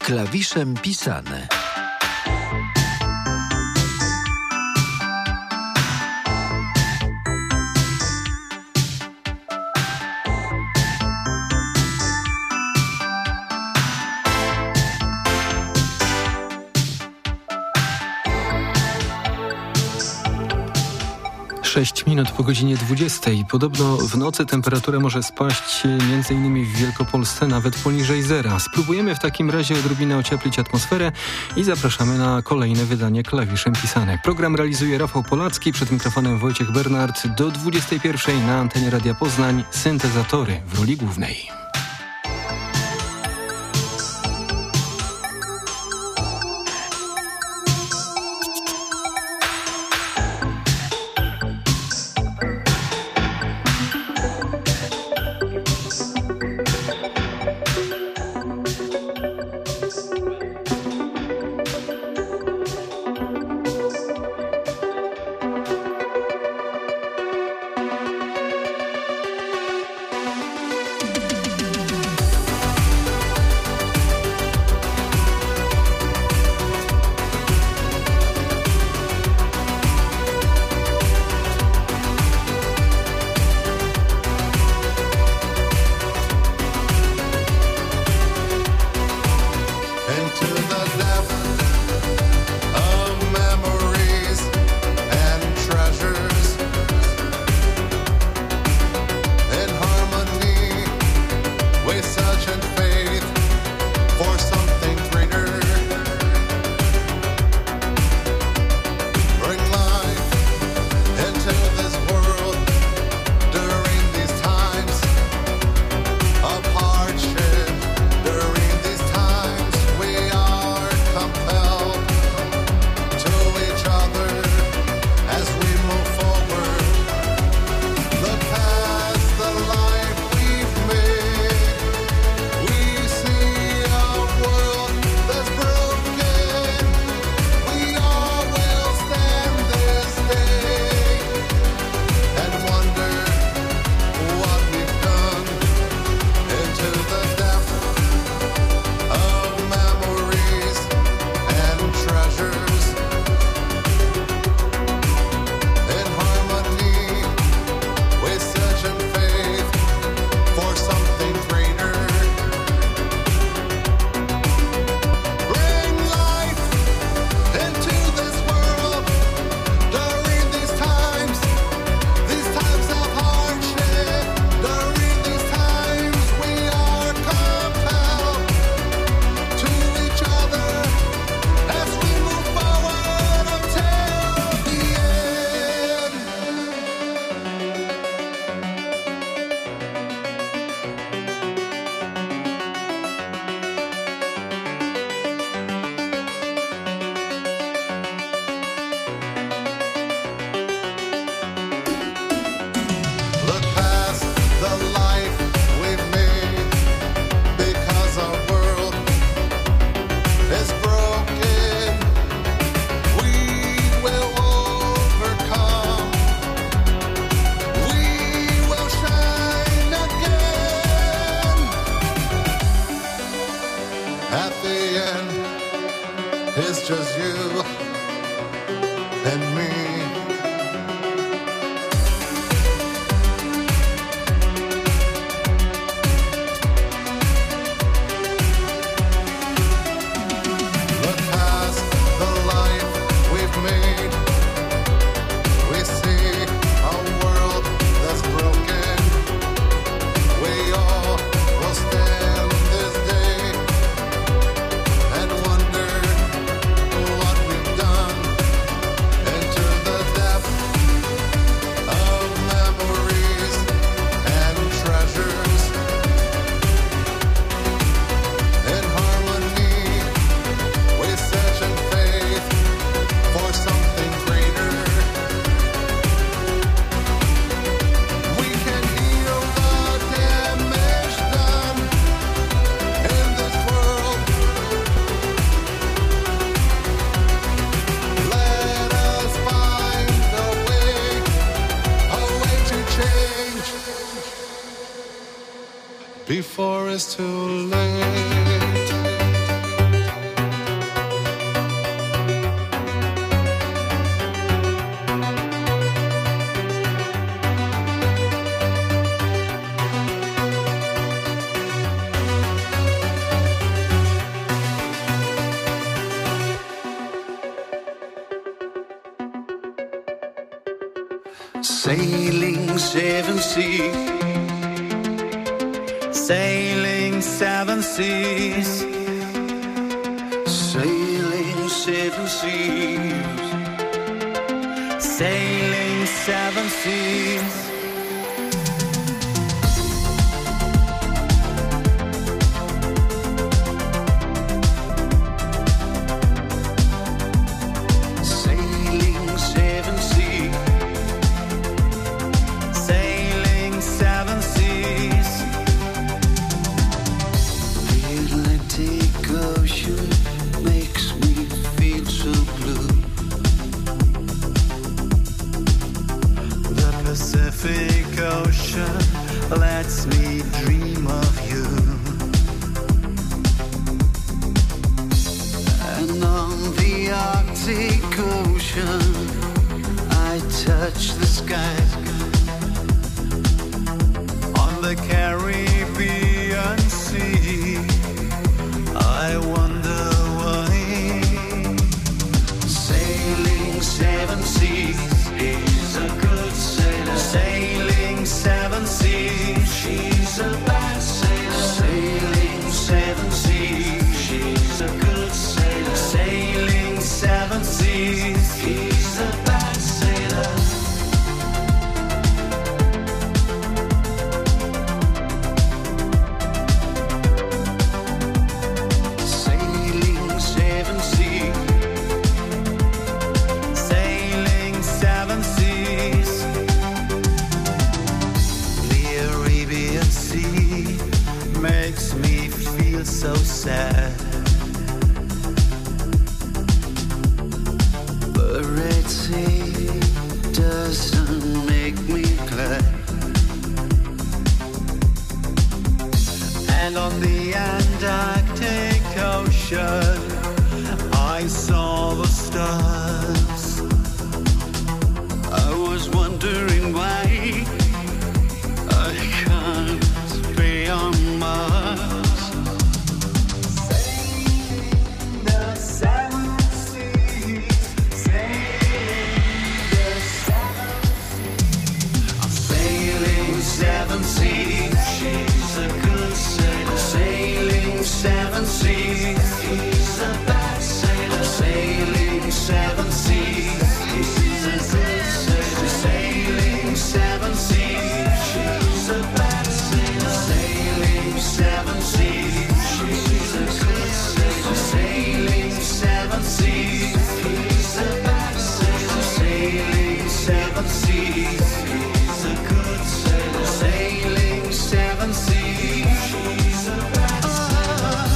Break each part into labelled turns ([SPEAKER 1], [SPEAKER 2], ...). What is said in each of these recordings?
[SPEAKER 1] Klawiszem pisane.
[SPEAKER 2] Sześć minut po godzinie 20. Podobno w nocy temperatura może spaść m.in. w Wielkopolsce nawet poniżej zera. Spróbujemy w takim razie odrobinę ocieplić atmosferę i zapraszamy na kolejne wydanie Klawiszem pisane. Program realizuje Rafał Polacki, przed mikrofonem Wojciech Bernard. Do 21 na antenie Radia Poznań syntezatory w roli głównej.
[SPEAKER 3] before it's too late. Sailing seven seas, sailing seven seas, sailing seven seas, sailing seven seas.
[SPEAKER 4] Pacific Ocean lets me dream of you.
[SPEAKER 3] And on the Arctic Ocean I touch the sky.
[SPEAKER 4] On the Caribbean Sea I wonder why.
[SPEAKER 3] Sailing seven seas, he's a good sailor. Sailing seven seas, she's a bad sailor. Sailing seven seas, she's a good sailor. Sailing seven seas, he's a bad sailor. Sailing seven seas, sailing seven seas.
[SPEAKER 4] The Arabian Sea makes me feel so sad.
[SPEAKER 3] The Red Sea doesn't make me glad.
[SPEAKER 4] And on the Antarctic Ocean I saw the stars.
[SPEAKER 3] I was wondering why I can't be on Mars.
[SPEAKER 4] The seven seas, sailing the seven
[SPEAKER 3] I'm sailing seven seas, she's a good sailor. Sailing seven seas, he's a bad sailor. Sailing seven seas, he's a good sailor. Sailing seven seas, she's a bad sailor. Sailing seven seas, she's a good sailor. Sailing seven seas, he's a bad sailor. Sailing seven seas, he's a good sailor. Sailing seven seas, she's a bad sailor.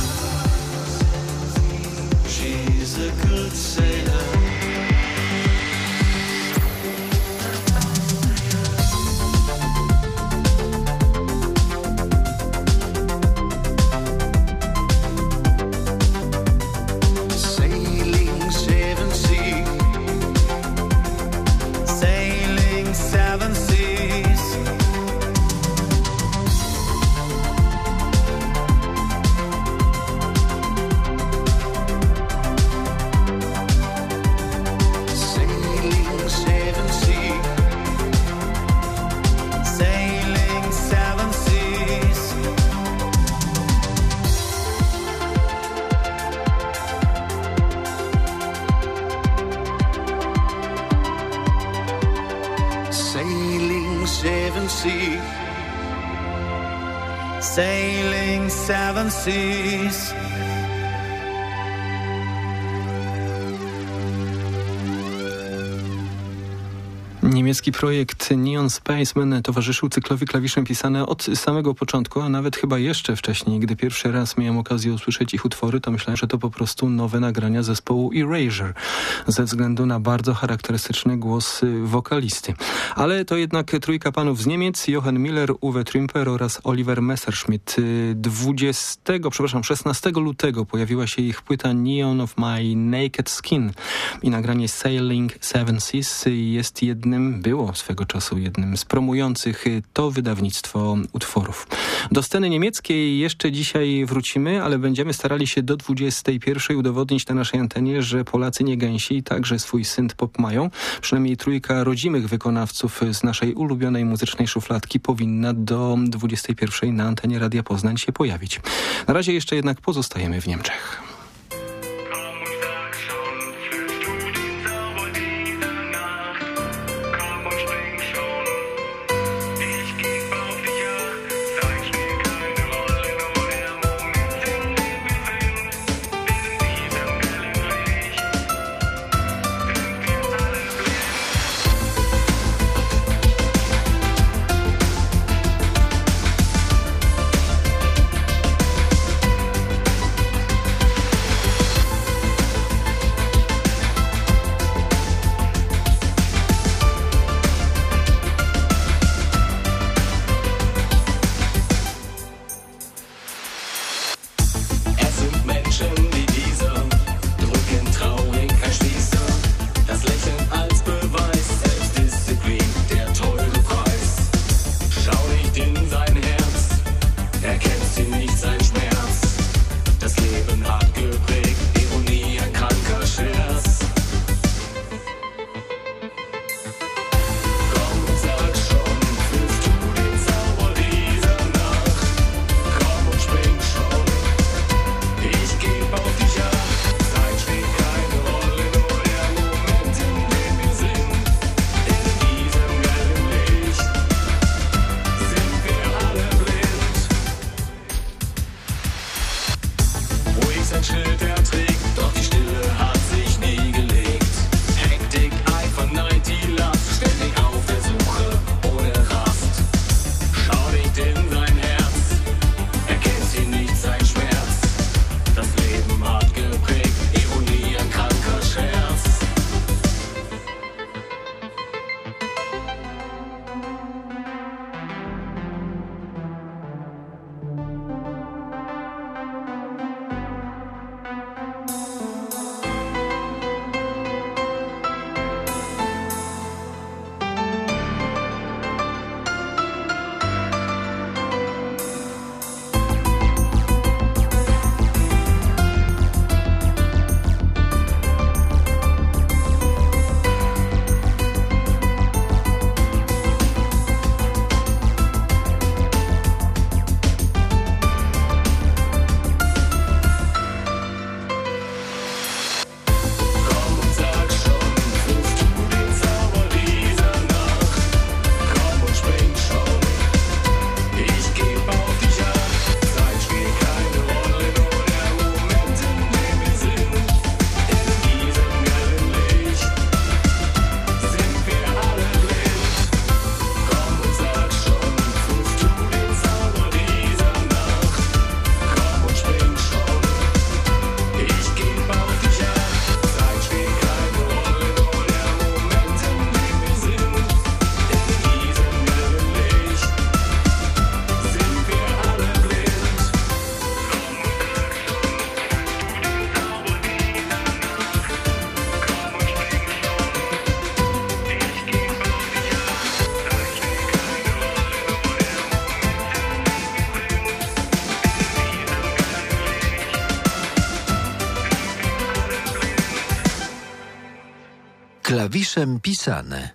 [SPEAKER 3] She's a good sailor. Sailing seven seas,
[SPEAKER 4] sailing seven seas.
[SPEAKER 3] sailing seven seas.
[SPEAKER 4] Sailing seven seas.
[SPEAKER 3] Sailing seven seas.
[SPEAKER 4] Sailing seven seas.
[SPEAKER 2] Niemiecki projekt Neon Spaceman towarzyszył cyklowi Klawiszem Pisane od samego początku, a nawet chyba jeszcze wcześniej. Gdy pierwszy raz miałem okazję usłyszeć ich utwory, to myślałem, że to po prostu nowe nagrania zespołu Erasure, ze względu na bardzo charakterystyczny głos wokalisty. Ale to jednak trójka panów z Niemiec, Johann Miller, Uwe Trümper oraz Oliver Messerschmidt. 16 lutego pojawiła się ich płyta Neon of My Naked Skin i nagranie Sailing Seven Seas jest jednym którym było swego czasu jednym z promujących to wydawnictwo utworów. Do sceny niemieckiej jeszcze dzisiaj wrócimy, ale będziemy starali się do 21 udowodnić na naszej antenie, że Polacy nie gęsi także swój synth-pop mają. Przynajmniej trójka rodzimych wykonawców z naszej ulubionej muzycznej szufladki powinna do 21 na antenie Radia Poznań się pojawić. Na razie jeszcze jednak pozostajemy w Niemczech.
[SPEAKER 1] Klawiszem pisane.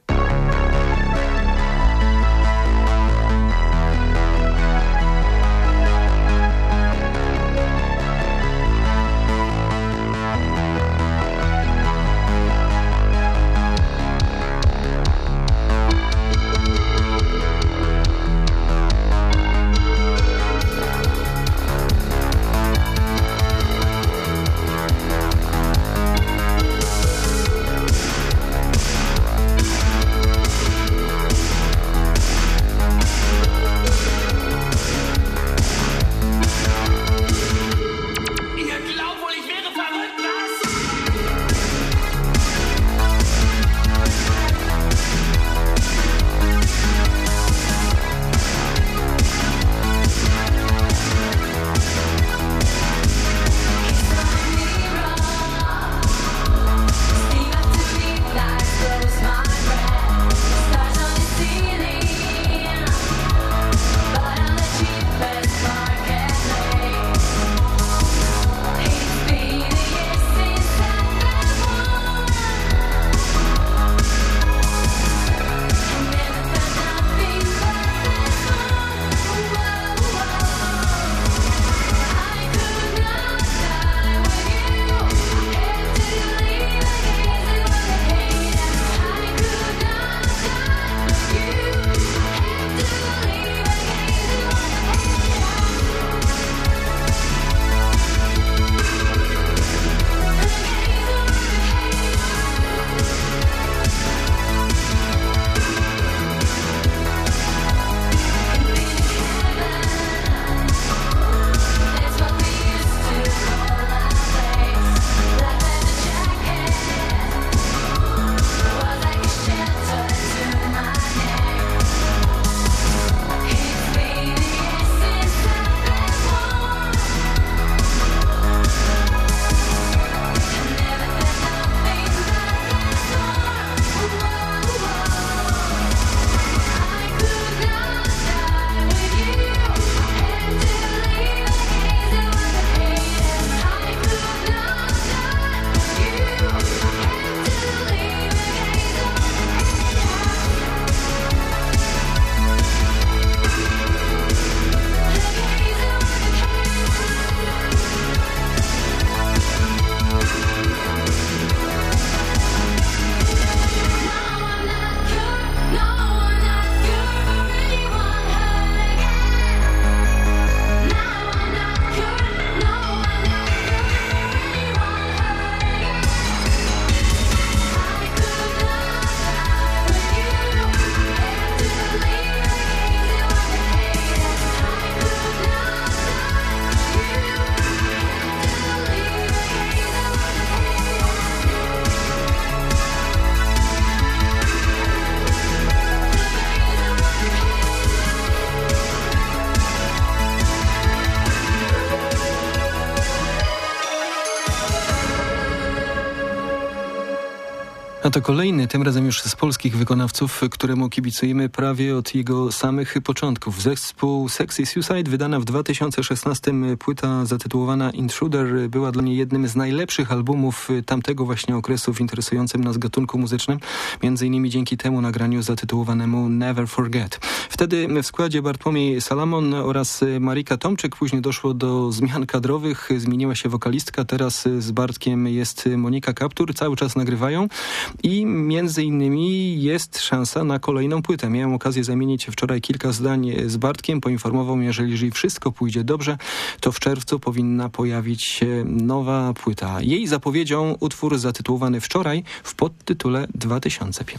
[SPEAKER 2] A to kolejny, tym razem już z polskich wykonawców, któremu kibicujemy prawie od jego samych początków. Zespół Sexy Suicide, wydana w 2016 płyta zatytułowana Intruder, była dla mnie jednym z najlepszych albumów tamtego właśnie okresu w interesującym nas gatunku muzycznym. Między innymi dzięki temu nagraniu zatytułowanemu Never Forget. Wtedy w składzie Bartłomiej Salamon oraz Marika Tomczyk. Później doszło do zmian kadrowych, zmieniła się wokalistka. Teraz z Bartkiem jest Monika Kaptur. Cały czas nagrywają. I między innymi jest szansa na kolejną płytę. Miałem okazję zamienić wczoraj kilka zdań z Bartkiem. Poinformował mnie, że jeżeli wszystko pójdzie dobrze, to w czerwcu powinna pojawić się nowa płyta. Jej zapowiedzią utwór zatytułowany wczoraj w podtytule 2005.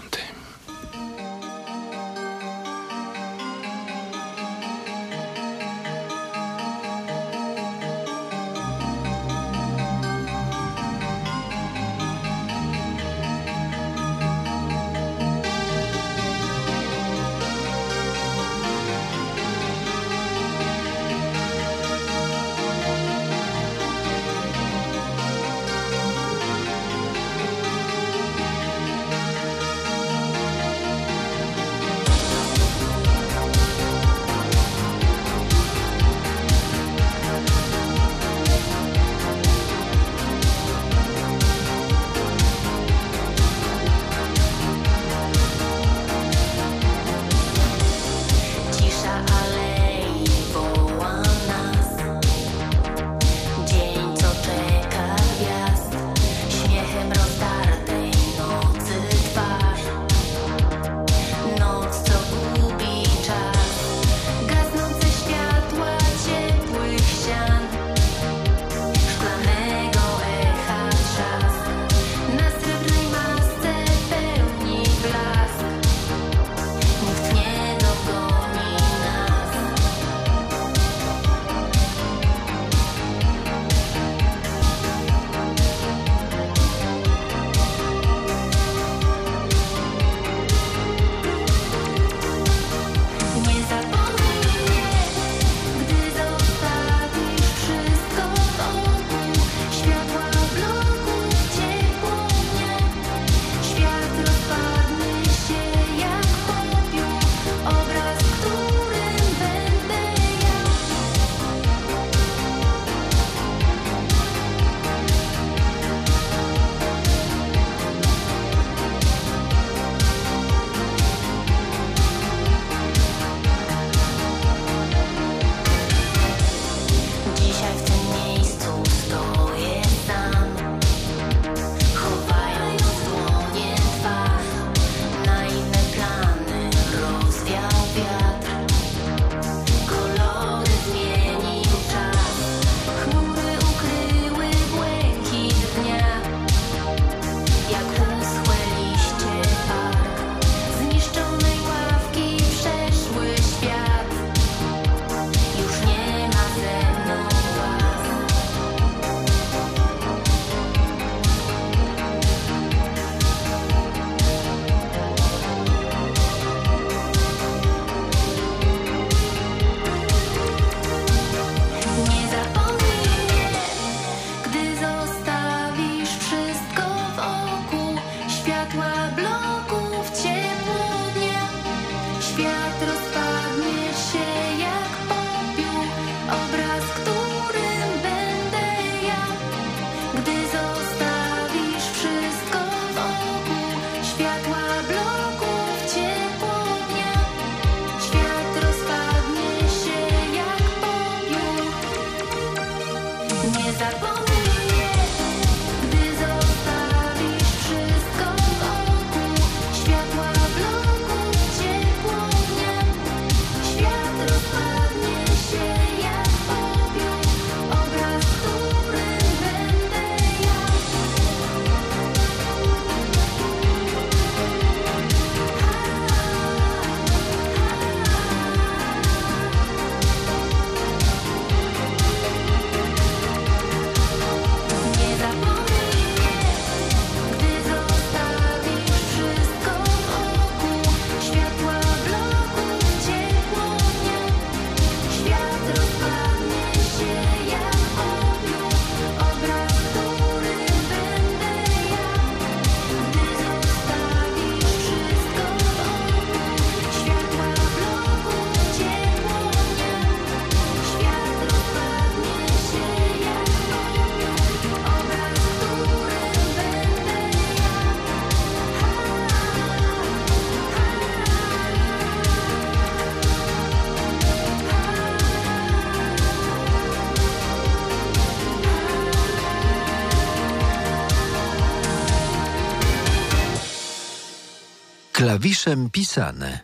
[SPEAKER 1] Klawiszem pisane.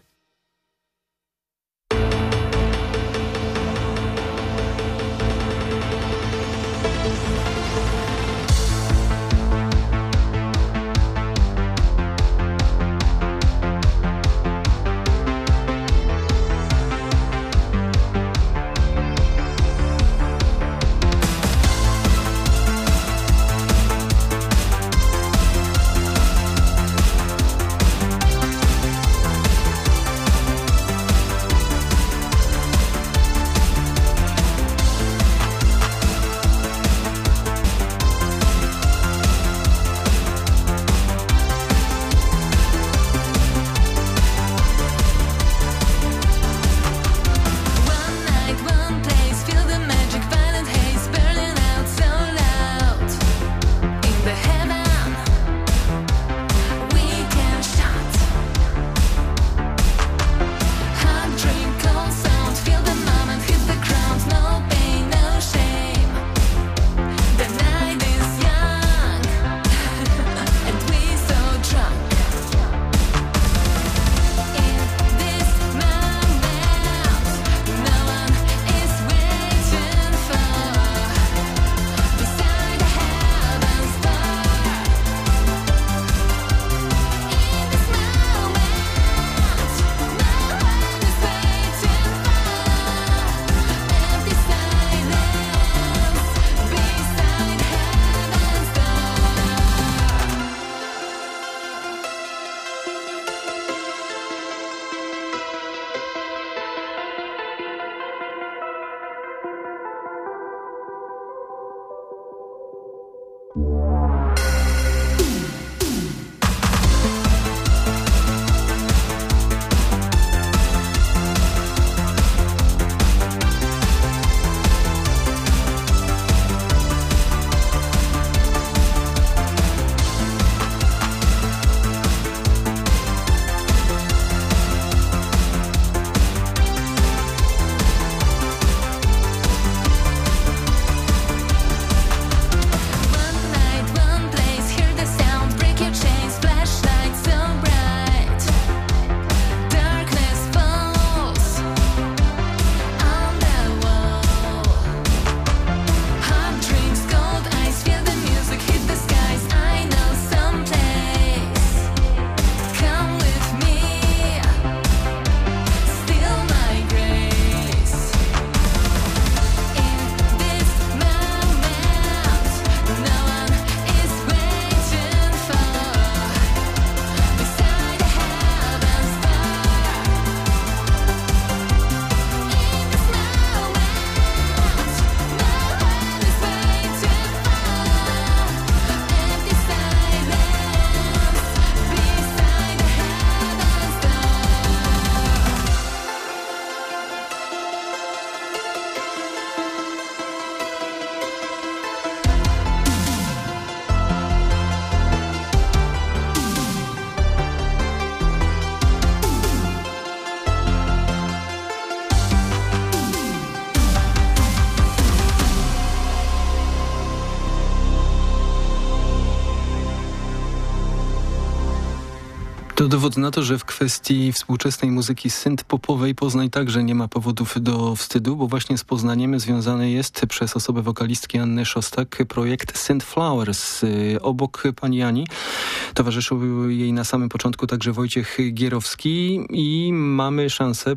[SPEAKER 2] To dowód na to, że w kwestii współczesnej muzyki synth-popowej Poznań także nie ma powodów do wstydu, bo właśnie z Poznaniem związany jest przez osobę wokalistki Anny Szostak projekt Synth Flowers. Obok pani Ani towarzyszył jej na samym początku także Wojciech Gierowski i mieliśmy szansę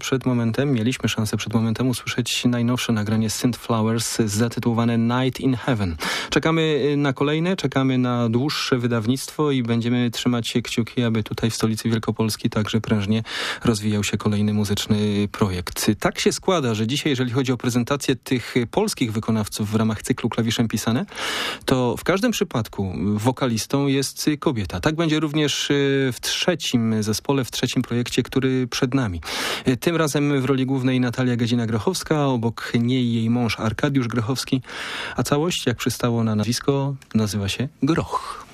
[SPEAKER 2] przed momentem usłyszeć najnowsze nagranie Synth Flowers zatytułowane Night in Heaven. Czekamy na kolejne, czekamy na dłuższe wydawnictwo i będziemy trzymać kciuki, aby tutaj w stolicy Wielkopolski także prężnie rozwijał się kolejny muzyczny projekt. Tak się składa, że dzisiaj, jeżeli chodzi o prezentację tych polskich wykonawców w ramach cyklu Klawiszem pisane, to w każdym przypadku wokalistą jest kobieta. Tak będzie również w trzecim zespole, w trzecim projekcie, który przed nami. Tym razem w roli głównej Natalia Gadzina-Grochowska, obok niej jej mąż Arkadiusz Grochowski, a całość, jak przystało na nazwisko, nazywa się Groch.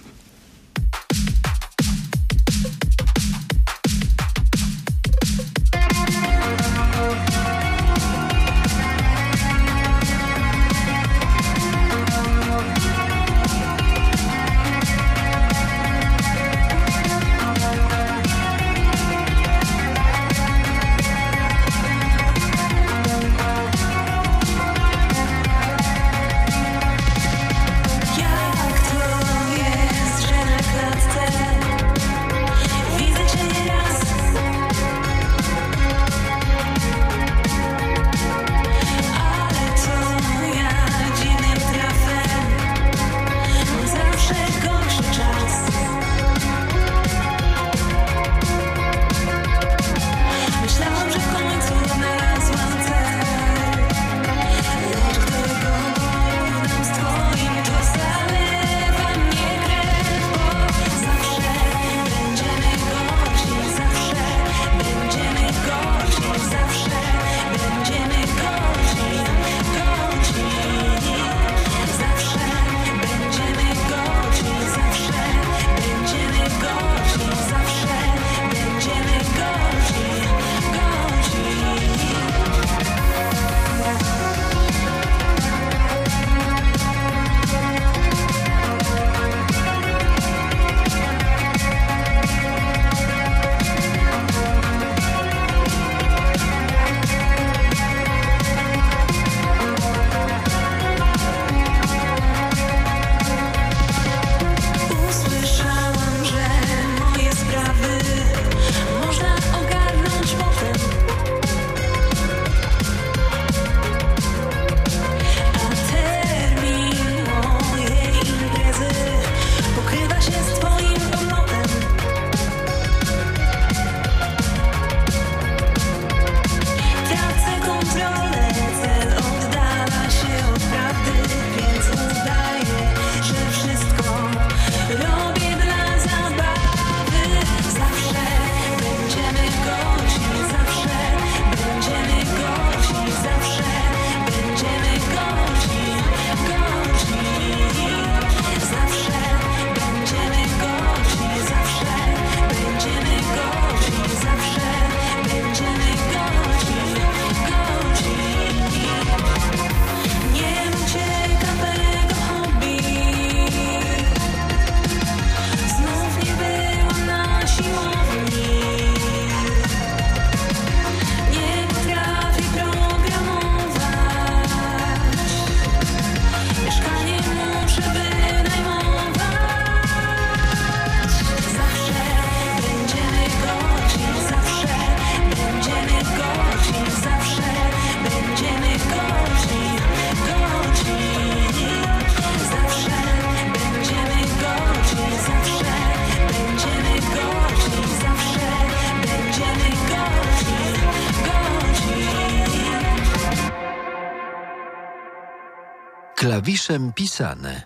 [SPEAKER 1] Klawiszem pisane.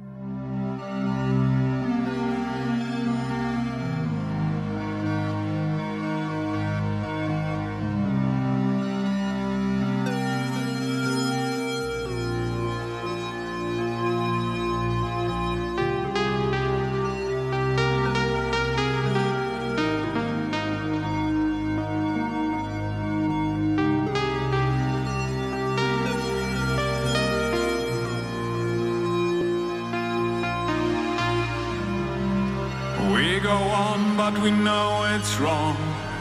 [SPEAKER 5] We go on, but we know it's wrong.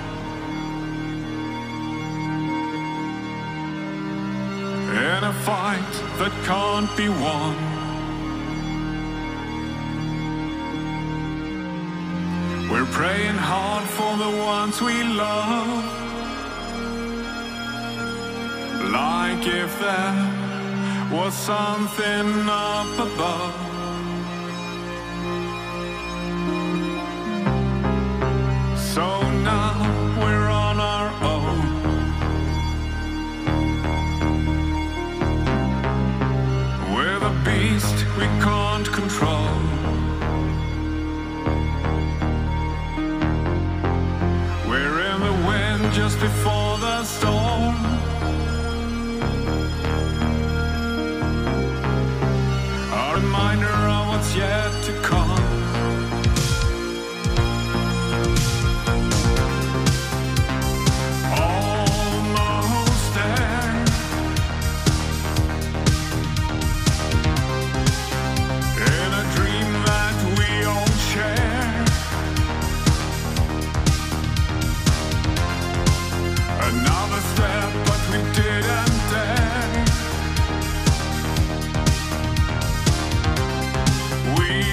[SPEAKER 5] In a fight that can't be won. We're praying hard for the ones we love. Like if there was something up above. So now we're on our own. We're the beast we can't control. We're in the wind just before the storm. A reminder of what's yet to come. Another step, but we didn't dare. We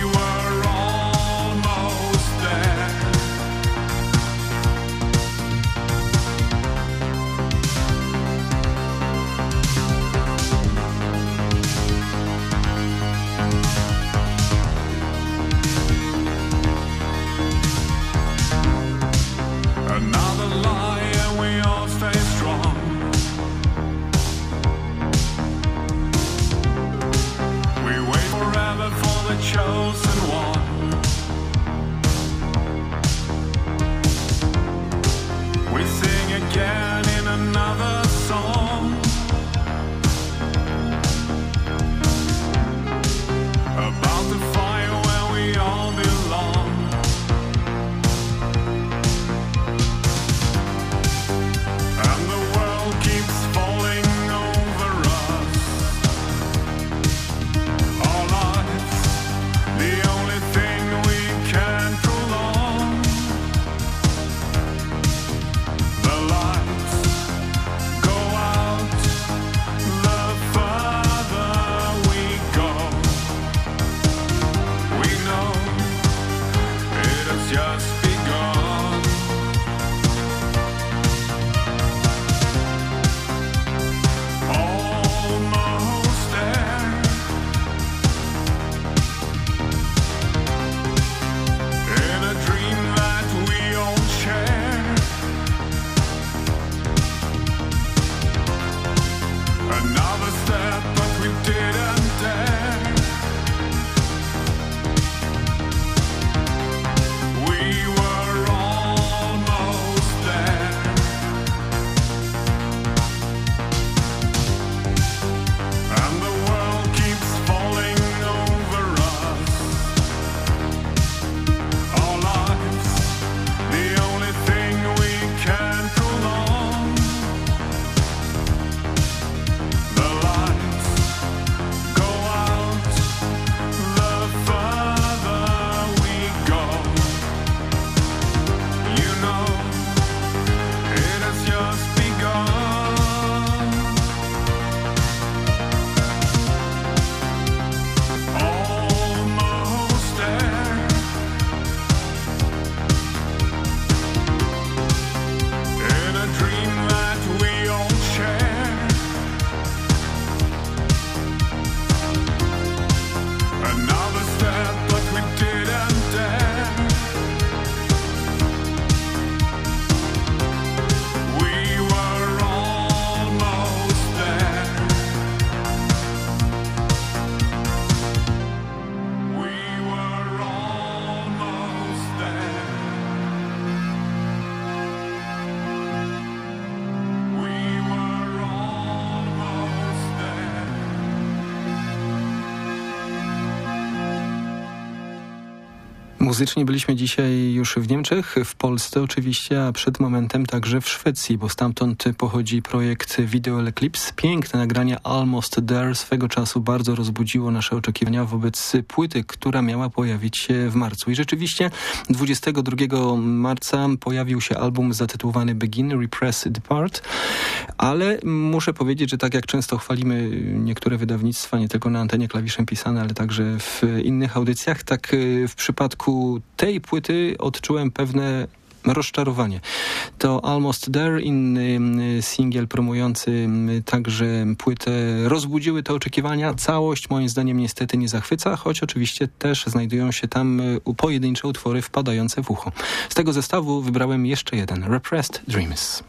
[SPEAKER 2] Muzycznie byliśmy dzisiaj już w Niemczech, w Polsce oczywiście, a przed momentem także w Szwecji, bo stamtąd pochodzi projekt Video Eclipse. Piękne nagranie Almost There swego czasu bardzo rozbudziło nasze oczekiwania wobec płyty, która miała pojawić się w marcu. I rzeczywiście 22 marca pojawił się album zatytułowany Begin, Repress, Depart, ale muszę powiedzieć, że tak jak często chwalimy niektóre wydawnictwa, nie tylko na antenie Klawiszem Pisane, ale także w innych audycjach, tak w przypadku tej płyty odczułem pewne rozczarowanie. To Almost There, inny singiel promujący także płytę, rozbudziły te oczekiwania. Całość moim zdaniem niestety nie zachwyca, choć oczywiście też znajdują się tam pojedyncze utwory wpadające w ucho. Z tego zestawu wybrałem jeszcze jeden, Repressed Dreams.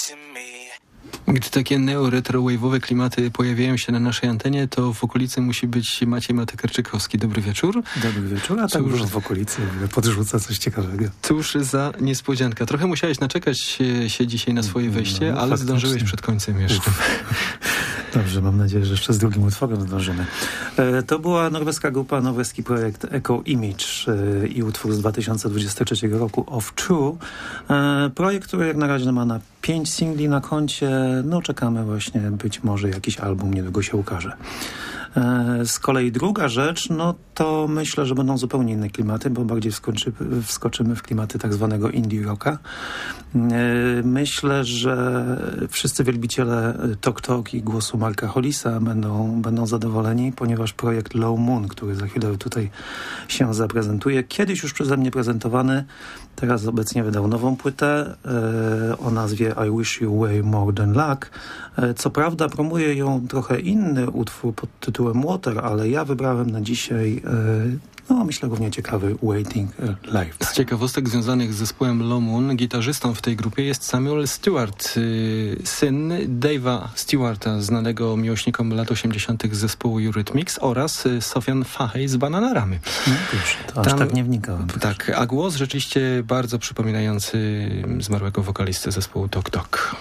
[SPEAKER 6] to me.
[SPEAKER 2] Gdy takie neo-retro-wave'owe klimaty pojawiają się na naszej antenie, to w okolicy musi być Maciej Matykarczykowski. Dobry wieczór.
[SPEAKER 7] Dobry wieczór, a tak już w okolicy podrzuca coś ciekawego.
[SPEAKER 2] Cóż za niespodzianka. Trochę musiałeś naczekać się dzisiaj na swoje wejście, ale zdążyłeś przed końcem jeszcze.
[SPEAKER 7] Dobrze, mam nadzieję, że jeszcze z drugim utworem zdążymy. To była norweska grupa, norweski projekt Echo Image i utwór z 2023 roku Of True. Projekt, który jak na razie ma na 5 singli na koncie. No czekamy właśnie, być może jakiś album niedługo się ukaże. Z kolei druga rzecz, no to myślę, że będą zupełnie inne klimaty, bo bardziej wskoczymy w klimaty tak zwanego indie rocka. Myślę, że wszyscy wielbiciele Tok Tok i głosu Marka Hollisa będą zadowoleni, ponieważ projekt Low Moon, który za chwilę tutaj się zaprezentuje, kiedyś już przeze mnie prezentowany, teraz obecnie wydał nową płytę o nazwie I Wish You Way More Than Luck. Co prawda promuje ją trochę inny utwór pod tytułem Water, ale ja wybrałem na dzisiaj myślę równie ciekawy Waiting Live.
[SPEAKER 2] Z ciekawostek związanych z zespołem Low Moon, gitarzystą w tej grupie jest Samuel Stewart, syn Dave'a Stewarta, znanego miłośnikom lat 80. z zespołu Eurythmics, oraz Sofian Fahey z Bananaramy.
[SPEAKER 7] No proszę, to aż tak nie wnikałem.
[SPEAKER 2] Tak, a głos rzeczywiście bardzo przypominający zmarłego wokalistę zespołu Tok Tok.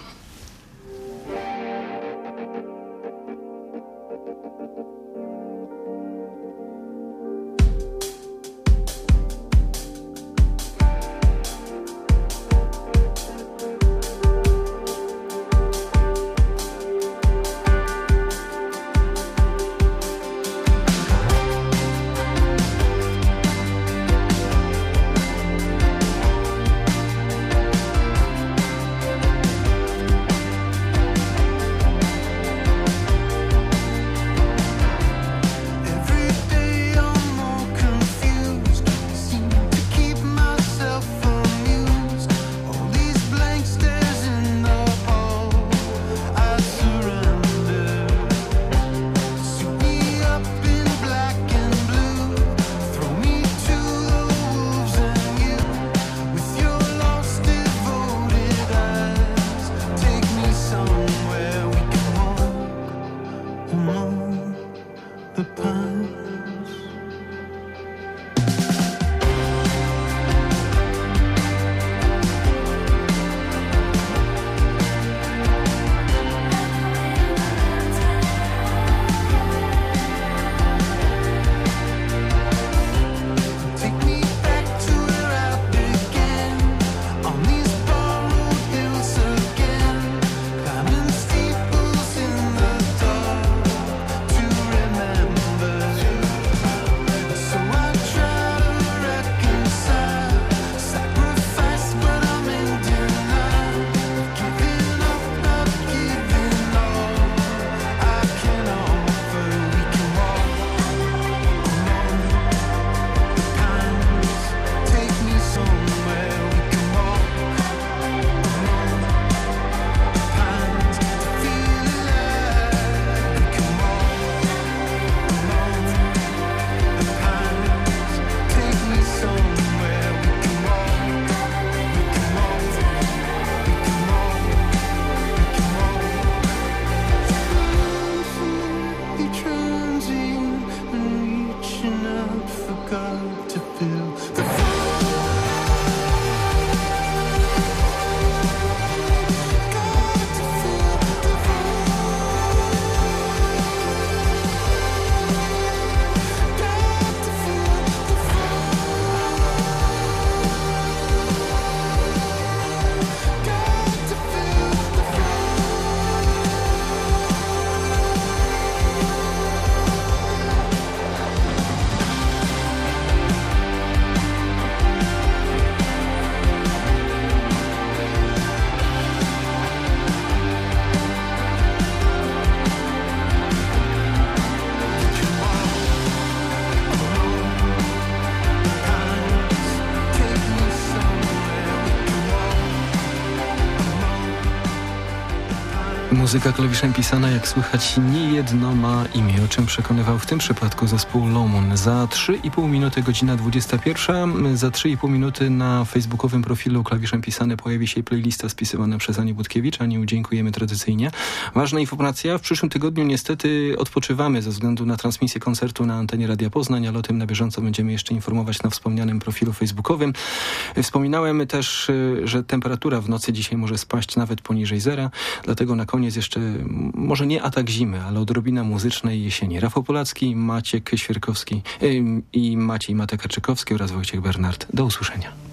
[SPEAKER 2] Muzyka klawiszem pisana, jak słychać, nie jedno ma imię, o czym przekonywał w tym przypadku zespół Low Moon. Za 3,5 minuty, godzina 21. Za 3,5 minuty na facebookowym profilu klawiszem pisane pojawi się playlista spisywana przez Anię Budkiewicz. Aniu, dziękujemy tradycyjnie. Ważna informacja, w przyszłym tygodniu niestety odpoczywamy ze względu na transmisję koncertu na antenie Radia Poznań, ale o tym na bieżąco będziemy jeszcze informować na wspomnianym profilu facebookowym. Wspominałem też, że temperatura w nocy dzisiaj może spaść nawet poniżej zera, dlatego na koniec jeszcze, może nie atak zimy, ale odrobina muzycznej jesieni. Rafał Polacki, Maciek Świerkowski i Maciej Matekarczykowski oraz Wojciech Bernard. Do usłyszenia.